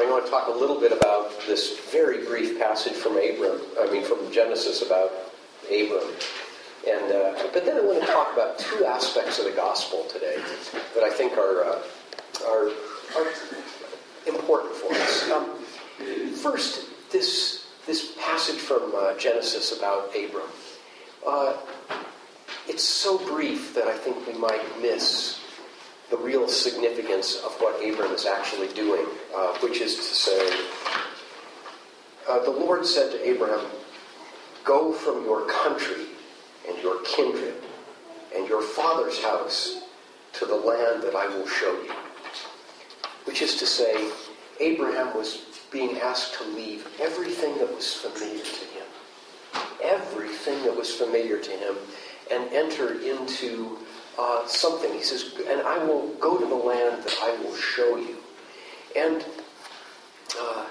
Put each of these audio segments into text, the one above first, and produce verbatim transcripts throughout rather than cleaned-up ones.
morning, I want to talk a little bit about this very brief passage from Abram, I mean from Genesis about Abram. And uh, but then I want to talk about two aspects of the gospel today that I think are uh, are, are important for us. Um, first, this this passage from uh, Genesis about Abram. Uh, it's so brief that I think we might miss the real significance of what Abram is actually doing, uh, which is to say, uh, the Lord said to Abraham, "Go from your country and your kindred and your father's house to the land that I will show you." Which is to say, Abraham was being asked to leave everything that was familiar to him, everything that was familiar to him, and enter into uh, something. He says, "And I will go to the land that I will show you." And uh,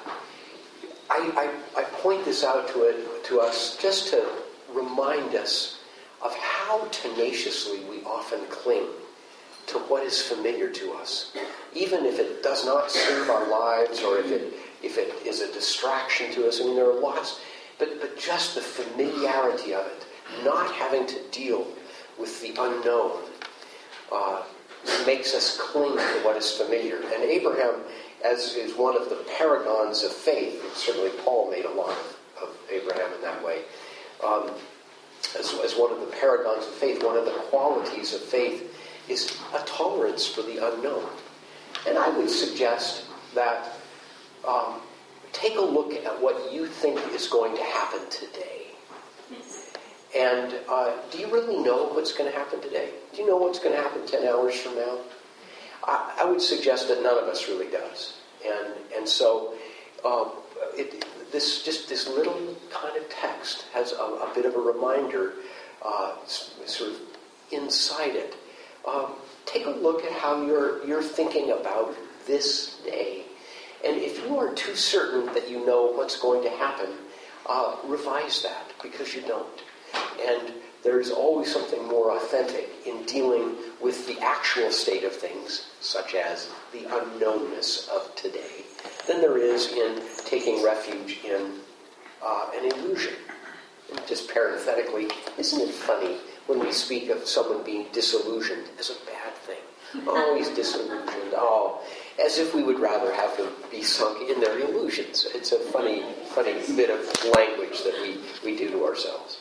I, I, I point this out to it to us just to remind us of how tenaciously we often cling to what is familiar to us, even if it does not serve our lives or if it if it is a distraction to us. I mean, there are lots, but but just the familiarity of it, not having to deal with the unknown, uh, makes us cling to what is familiar. And Abraham, as is one of the paragons of faith, and certainly Paul made a lot of, of Abraham in that way. Um, As, as one of the paragons of faith, one of the qualities of faith is a tolerance for the unknown. And I would suggest that um, take a look at what you think is going to happen today. And uh, do you really know what's going to happen today? Do you know what's going to happen ten hours from now? I, I would suggest that none of us really does. And and so um, it, this just this little kind of text has a, a bit of a reminder, uh, sort of inside it. Um, take a look at how you're you're thinking about this day, and if you are too certain that you know what's going to happen, uh, revise that, because you don't. And there is always something more authentic in dealing with the actual state of things, such as the unknownness of today, than there is in taking refuge in uh, an illusion. And just parenthetically, isn't it funny when we speak of someone being disillusioned as a bad thing? Oh, he's disillusioned. Oh, as if we would rather have them be sunk in their illusions. It's a funny, funny bit of language that we, we do to ourselves.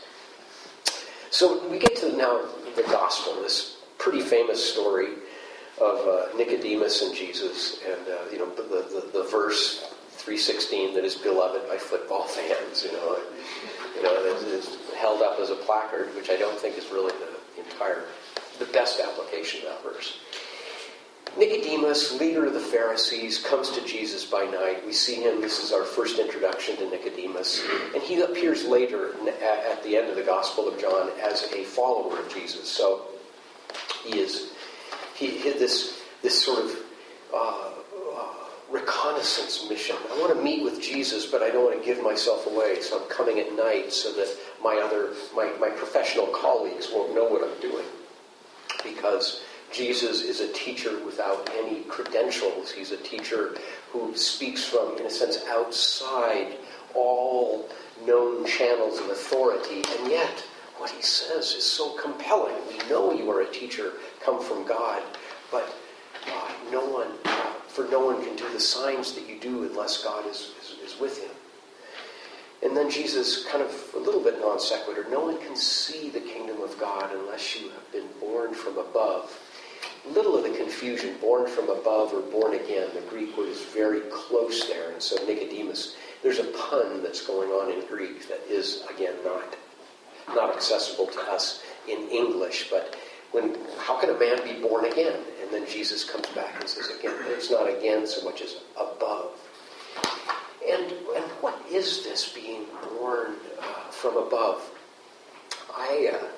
So we get to now the gospel, this pretty famous story of uh, Nicodemus and Jesus, and uh, you know the, the the verse three sixteen that is beloved by football fans. You know, you know, it is held up as a placard, which I don't think is really the entire, the best application of that verse. Nicodemus, leader of the Pharisees, comes to Jesus by night. We see him, this is our first introduction to Nicodemus, and he appears later at the end of the Gospel of John as a follower of Jesus. So he is, he, he this this sort of uh, uh, reconnaissance mission. I want to meet with Jesus, but I don't want to give myself away, so I'm coming at night so that my other, my, my professional colleagues won't know what I'm doing, because Jesus is a teacher without any credentials. He's a teacher who speaks from, in a sense, outside all known channels of authority. And yet, what he says is so compelling. We know you are a teacher come from God, but uh, no one, uh, for no one can do the signs that you do unless God is, is, is with him. And then Jesus, kind of a little bit non sequitur, no one can see the kingdom of God unless you have been born from above. Little of the confusion, born from above or born again. The Greek word is very close there. And so Nicodemus, there's a pun that's going on in Greek that is, again, not, not accessible to us in English. But when how can a man be born again? And then Jesus comes back and says, again, it's not again so much as above. And, and what is this being born uh, from above? I... Uh,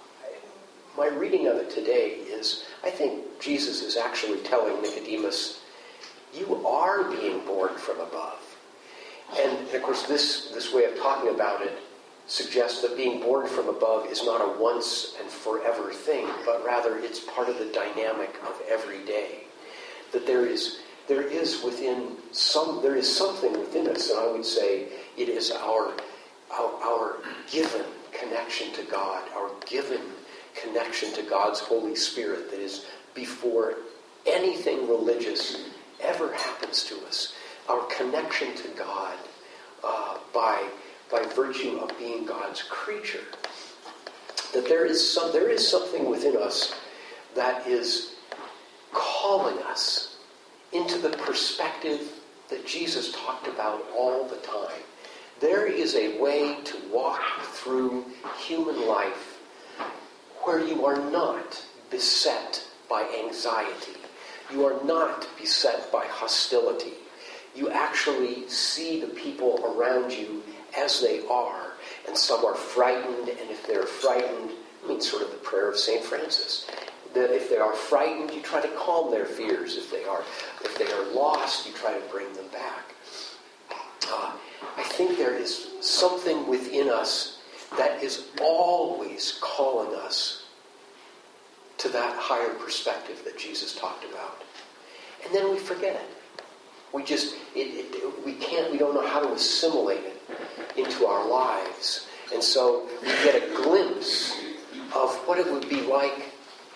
My reading of it today is, I think Jesus is actually telling Nicodemus, you are being born from above. And, of course, this, this way of talking about it suggests that being born from above is not a once and forever thing, but rather it's part of the dynamic of every day. That there is there is within some, there is something within us, and I would say it is our, our, our given connection to God, our given connection to God's Holy Spirit that is before anything religious ever happens to us. Our connection to God uh, by, by virtue of being God's creature. That there is some, there is something within us that is calling us into the perspective that Jesus talked about all the time. There is a way to walk through human life where you are not beset by anxiety. You are not beset by hostility. You actually see the people around you as they are. And some are frightened, and if they're frightened, I mean, sort of the prayer of Saint Francis, that if they are frightened, you try to calm their fears. If they are, if they are lost, you try to bring them back. Uh, I think there is something within us that is always calling us to that higher perspective that Jesus talked about. And then we forget it. We just, it, it, we can't, we don't know how to assimilate it into our lives. And so we get a glimpse of what it would be like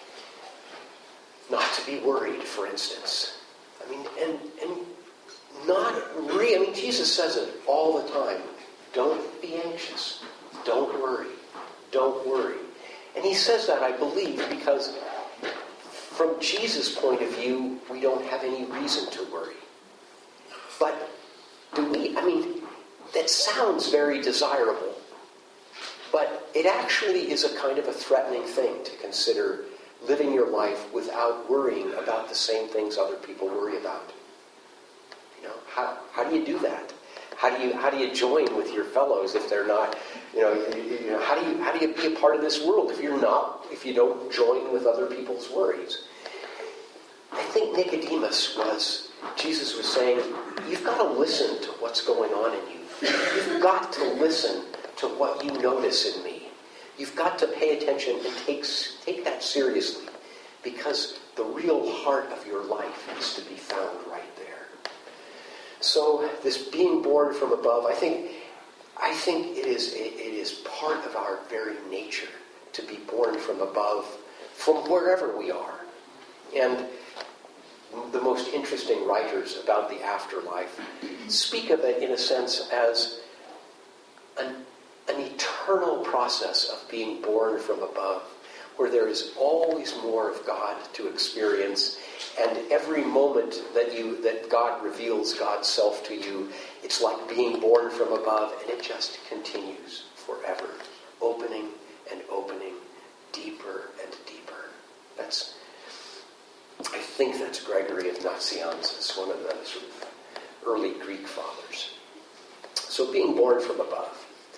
not to be worried, for instance. I mean, and and not re I mean, Jesus says it all the time. Don't be anxious. Don't worry. Don't worry. And he says that, I believe, because from Jesus' point of view, we don't have any reason to worry. But do we, I mean, that sounds very desirable, but it actually is a kind of a threatening thing to consider living your life without worrying about the same things other people worry about. You know, how how do you do that? How do you how do you join with your fellows if they're not, you know, you, you know, how do you how do you be a part of this world if you're not if you don't join with other people's worries? I think Nicodemus was, Jesus was saying, you've got to listen to what's going on in you. You've got to listen to what you notice in me. You've got to pay attention and take, take that seriously, because the real heart of your life is to be found right there. So this being born from above, I think, I think it is it is part of our very nature to be born from above, from wherever we are. And the most interesting writers about the afterlife speak of it in a sense as an, an eternal process of being born from above, where there is always more of God to experience, and every moment that you that God reveals God's self to you, it's like being born from above, and it just continues forever, opening and opening, deeper and deeper. That's I think that's Gregory of Nazianzus, one of the sort of early Greek fathers. So being born from above.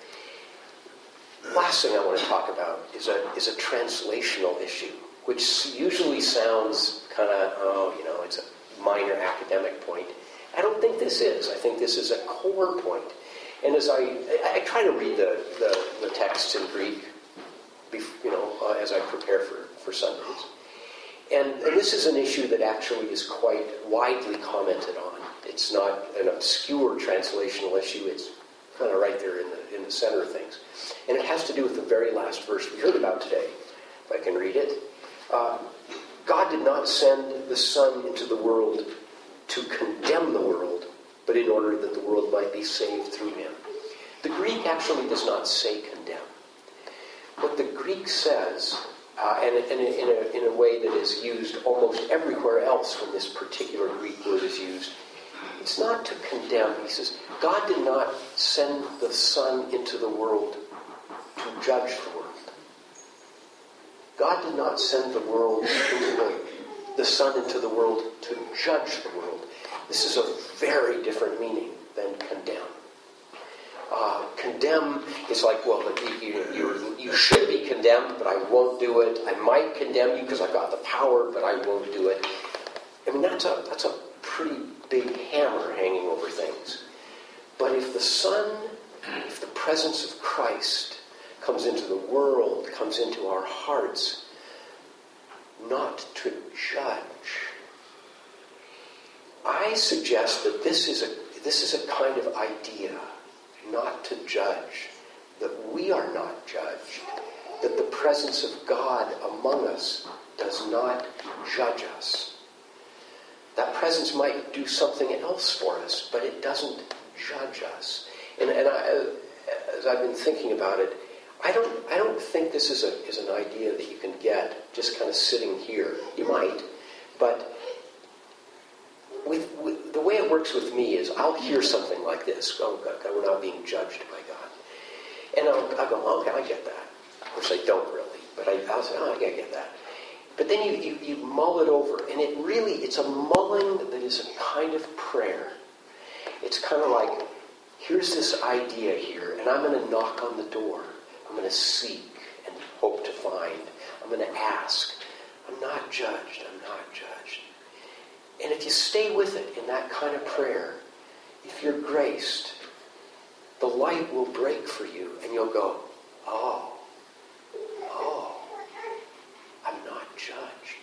Last thing I want to talk about is a is a translational issue, which usually sounds kind of, oh, you know, it's a minor academic point. I don't think this is. I think this is a core point. And as I I, I try to read the, the, the texts in Greek, you know, uh, as I prepare for, for Sundays. And, and this is an issue that actually is quite widely commented on. It's not an obscure translational issue. It's kind of right there in the in the center of things. And it has to do with the very last verse we heard about today. If I can read it. Uh, God did not send the Son into the world to condemn the world, but in order that the world might be saved through him. The Greek actually does not say condemn. What the Greek says, uh, and, and in, a, in a way that is used almost everywhere else when this particular Greek word is used, it's not to condemn. He says, God did not send the Son into the world to judge the world. God did not send the world into the, the Son into the world to judge the world. This is a very different meaning than condemn. Uh, condemn is like, well, you, you, you, you should be condemned, but I won't do it. I might condemn you because I've got the power, but I won't do it. I mean, that's a that's a pretty big hammer hanging over things. But if the Son, if the presence of Christ comes into the world, comes into our hearts, not to judge, I suggest that this is a this is a kind of idea, not to judge, that we are not judged, that the presence of God among us does not judge us. That presence might do something else for us, but it doesn't judge us. And, and I, as I've been thinking about it, I don't I don't think this is a is an idea that you can get just kind of sitting here. You might, but with, with the way it works with me is I'll hear something like this. Oh, God, God, we're not being judged by God. And I'll, I'll go, okay, I get that. Of course, I don't really, but I, I'll say, oh, I get that. But then you, you, you mull it over, and it really, it's a mulling that is a kind of prayer. It's kind of like, here's this idea here, and I'm going to knock on the door. I'm going to seek and hope to find. I'm going to ask. I'm not judged. I'm not judged. And if you stay with it in that kind of prayer, if you're graced, the light will break for you, and you'll go, oh, oh, I'm not judged.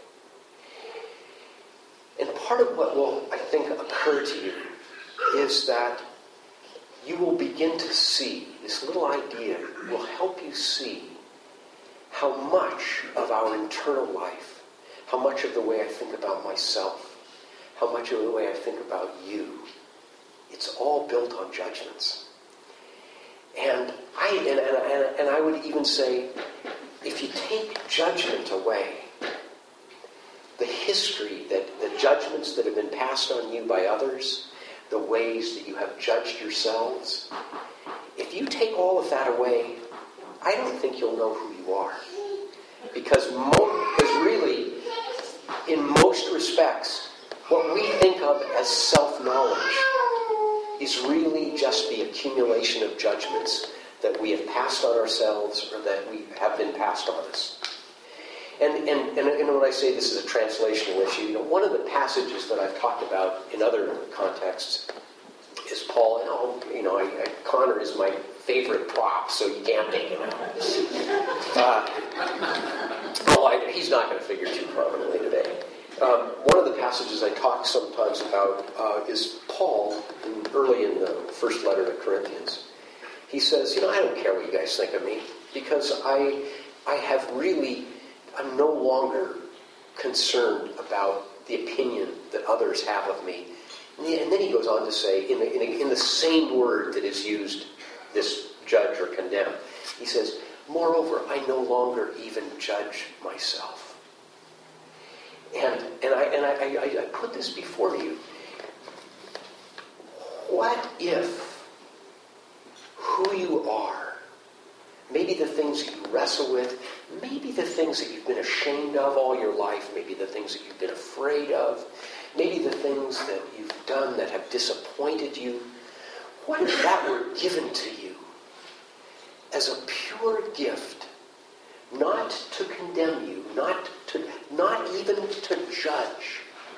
And part of what will, I think, occur to you is that you will begin to see, this little idea will help you see how much of our internal life, how much of the way I think about myself, how much of the way I think about you, it's all built on judgments. And I and, and, and I would even say, if you take judgment away, the history, that the judgments that have been passed on you by others, the ways that you have judged yourselves, if you take all of that away, I don't think you'll know who you are. Because, mo- because really, in most respects, what we think of as self-knowledge is really just the accumulation of judgments that we have passed on ourselves or that we have been passed on us. And, and, and, and when I say this is a translational issue, you know, one of the passages that I've talked about in other contexts is Paul, and oh, you know, I, I, Connor is my favorite prop, so you can't take him out. Uh, well, I, he's not going to figure too prominently today. Um, one of the passages I talk sometimes about uh, is Paul, in, early in the first letter to Corinthians. He says, you know, I don't care what you guys think of me, because I, I have really, I'm no longer concerned about the opinion that others have of me. And then he goes on to say, in the, in, the, in the same word that is used, this judge or condemn, he says, moreover, I no longer even judge myself. And and I and I, I, I put this before you. What if who you are, maybe the things that you wrestle with, maybe the things that you've been ashamed of all your life, maybe the things that you've been afraid of, maybe the things that you've done that have disappointed you, what if that were given to you as a pure gift, not to condemn you, not to, not even to judge.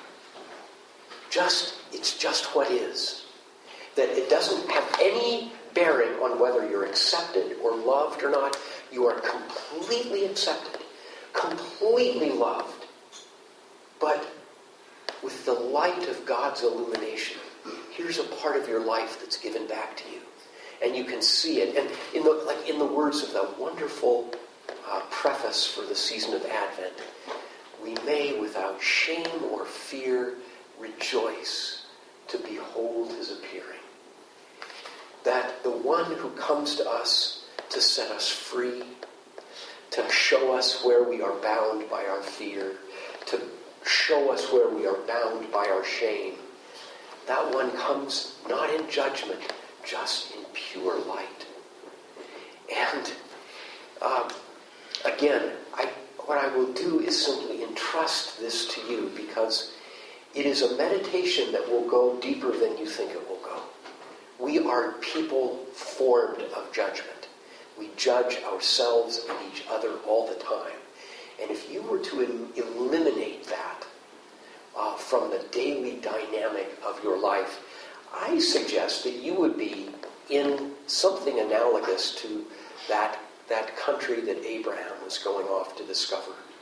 Just, it's just what is. That it doesn't have any bearing on whether you're accepted or loved or not. You are completely accepted, completely loved. But with the light of God's illumination, here's a part of your life that's given back to you. And you can see it. And in the, like in the words of the wonderful uh, preface for the season of Advent, we may without shame or fear rejoice to behold his appearing. That the one who comes to us to set us free, to show us where we are bound by our fear, to show us where we are bound by our shame, that one comes not in judgment, just in pure light. And um, again, I, what I will do is simply entrust this to you, because it is a meditation that will go deeper than you think it will go. We are people formed of judgment. We judge ourselves and each other all the time. And if you were to em- eliminate that uh, from the daily dynamic of your life, I suggest that you would be in something analogous to that, that country that Abraham was going off to discover.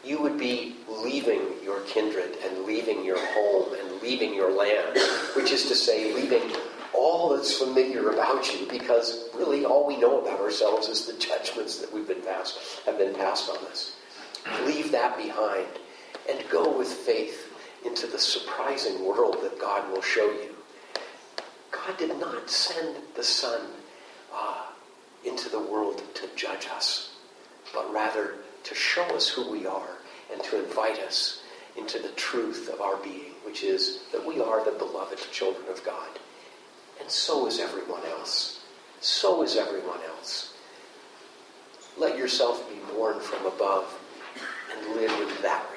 you would be leaving your kindred and leaving your home and leaving your land, which is to say, leaving all that's familiar about you, because really all we know about ourselves is the judgments that we've been passed, have been passed on us. Leave that behind and go with faith into the surprising world that God will show you. God did not send the Son uh, into the world to judge us, but rather to show us who we are and to invite us into the truth of our being, which is that we are the beloved children of God. And so is everyone else. So is everyone else. Let yourself be born from above and live in that